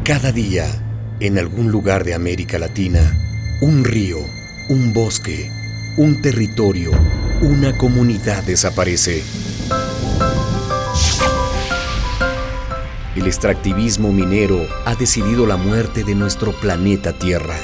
Cada día, en algún lugar de América Latina, un río, un bosque, un territorio, una comunidad desaparece. El extractivismo minero ha decidido la muerte de nuestro planeta Tierra.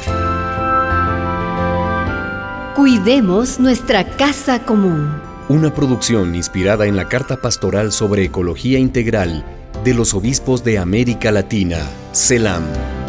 Cuidemos nuestra casa común. Una producción inspirada en la Carta Pastoral sobre Ecología Integral de los Obispos de América Latina, CELAM.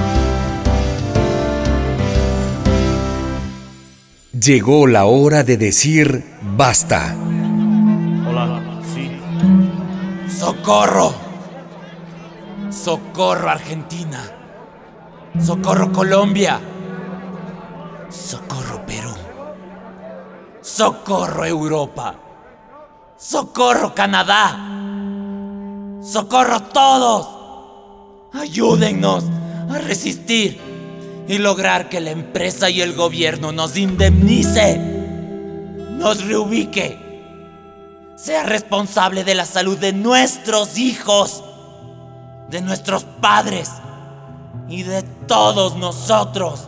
Llegó la hora de decir basta. Hola, sí. ¡Socorro! ¡Socorro, Argentina! ¡Socorro, Colombia! ¡Socorro, Perú! ¡Socorro, Europa! ¡Socorro, Canadá! ¡Socorro todos! ¡Ayúdennos a resistir y lograr que la empresa y el gobierno nos indemnice, nos reubique, sea responsable de la salud de nuestros hijos, de nuestros padres y de todos nosotros!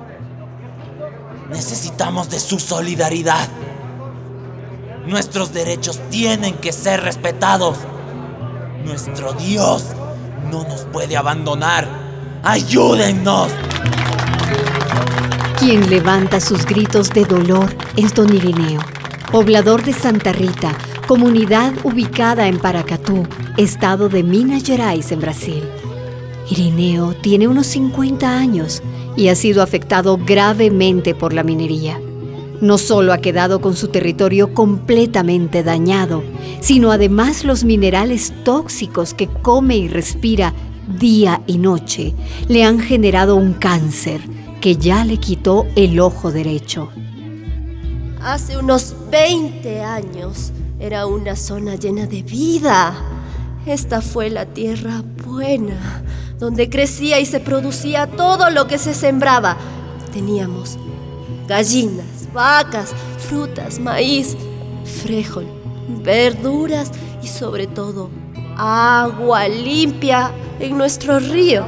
Necesitamos de su solidaridad. Nuestros derechos tienen que ser respetados. Nuestro Dios no nos puede abandonar. ¡Ayúdennos! Quien levanta sus gritos de dolor es don Irineo, poblador de Santa Rita, comunidad ubicada en Paracatú, estado de Minas Gerais, en Brasil. Irineo tiene unos 50 años y ha sido afectado gravemente por la minería. No solo ha quedado con su territorio completamente dañado, sino además los minerales tóxicos que come y respira día y noche le han generado un cáncer que ya le quitó el ojo derecho. Hace unos 20 años era una zona llena de vida. Esta fue la tierra buena, donde crecía y se producía todo lo que se sembraba. Teníamos gallinas, vacas, frutas, maíz, frijol, verduras y sobre todo agua limpia en nuestro río.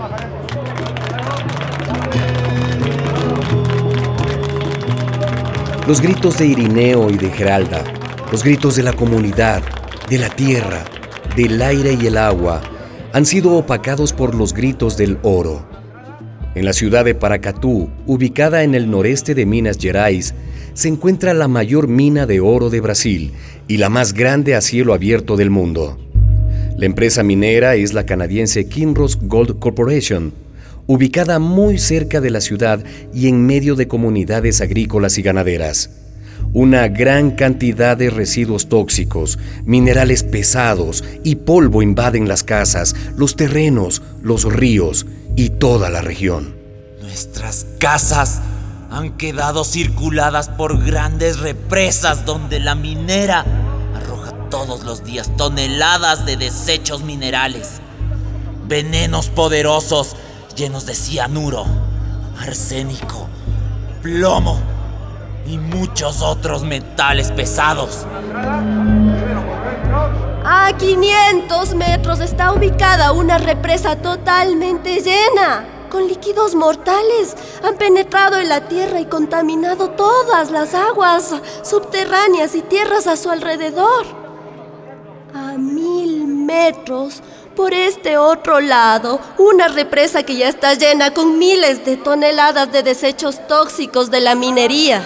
Los gritos de Irineo y de Geralda, los gritos de la comunidad, de la tierra, del aire y el agua, han sido opacados por los gritos del oro. En la ciudad de Paracatú, ubicada en el noreste de Minas Gerais, se encuentra la mayor mina de oro de Brasil y la más grande a cielo abierto del mundo. La empresa minera es la canadiense Kinross Gold Corporation, ubicada muy cerca de la ciudad y en medio de comunidades agrícolas y ganaderas. Una gran cantidad de residuos tóxicos, minerales pesados y polvo invaden las casas, los terrenos, los ríos y toda la región. Nuestras casas han quedado circuladas por grandes represas donde la minera arroja todos los días toneladas de desechos minerales, venenos poderosos llenos de cianuro, arsénico, plomo y muchos otros metales pesados. A 500 metros está ubicada una represa totalmente llena, con líquidos mortales. Han penetrado en la tierra y contaminado todas las aguas subterráneas y tierras a su alrededor. A 1000 metros, por este otro lado, una represa que ya está llena con miles de toneladas de desechos tóxicos de la minería.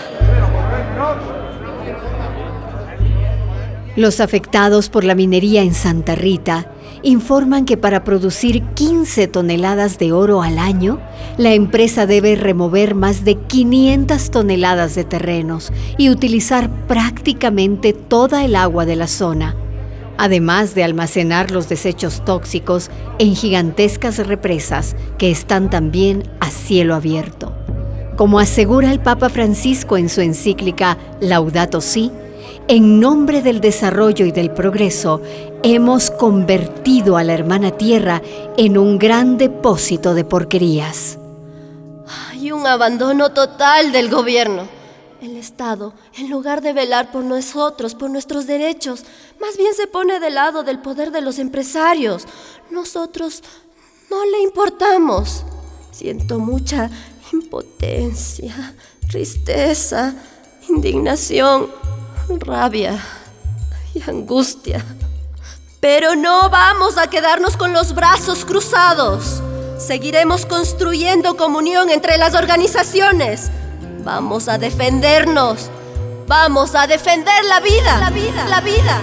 Los afectados por la minería en Santa Rita informan que para producir 15 toneladas de oro al año, la empresa debe remover más de 500 toneladas de terrenos y utilizar prácticamente toda el agua de la zona, además de almacenar los desechos tóxicos en gigantescas represas que están también a cielo abierto. Como asegura el Papa Francisco en su encíclica Laudato Si, en nombre del desarrollo y del progreso, hemos convertido a la hermana tierra en un gran depósito de porquerías. Hay un abandono total del gobierno. El Estado, en lugar de velar por nosotros, por nuestros derechos, más bien se pone del lado del poder de los empresarios. Nosotros No le importamos. Siento mucha impotencia, tristeza, indignación, rabia y angustia. Pero no vamos a quedarnos con los brazos cruzados. Seguiremos construyendo comunión entre las organizaciones. Vamos a defendernos. Vamos a defender la vida. La vida.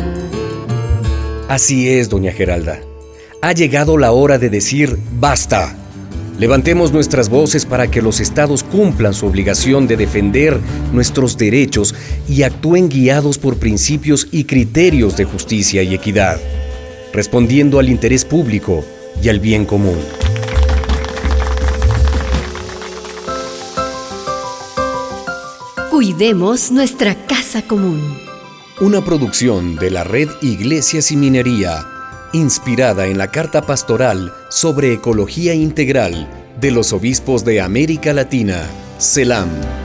Así es, doña Geralda. Ha llegado la hora de decir basta. Levantemos nuestras voces para que los estados cumplan su obligación de defender nuestros derechos y actúen guiados por principios y criterios de justicia y equidad, respondiendo al interés público y al bien común. Cuidemos nuestra casa común. Una producción de la Red Iglesias y Minería, inspirada en la Carta Pastoral sobre Ecología Integral de los Obispos de América Latina, CELAM.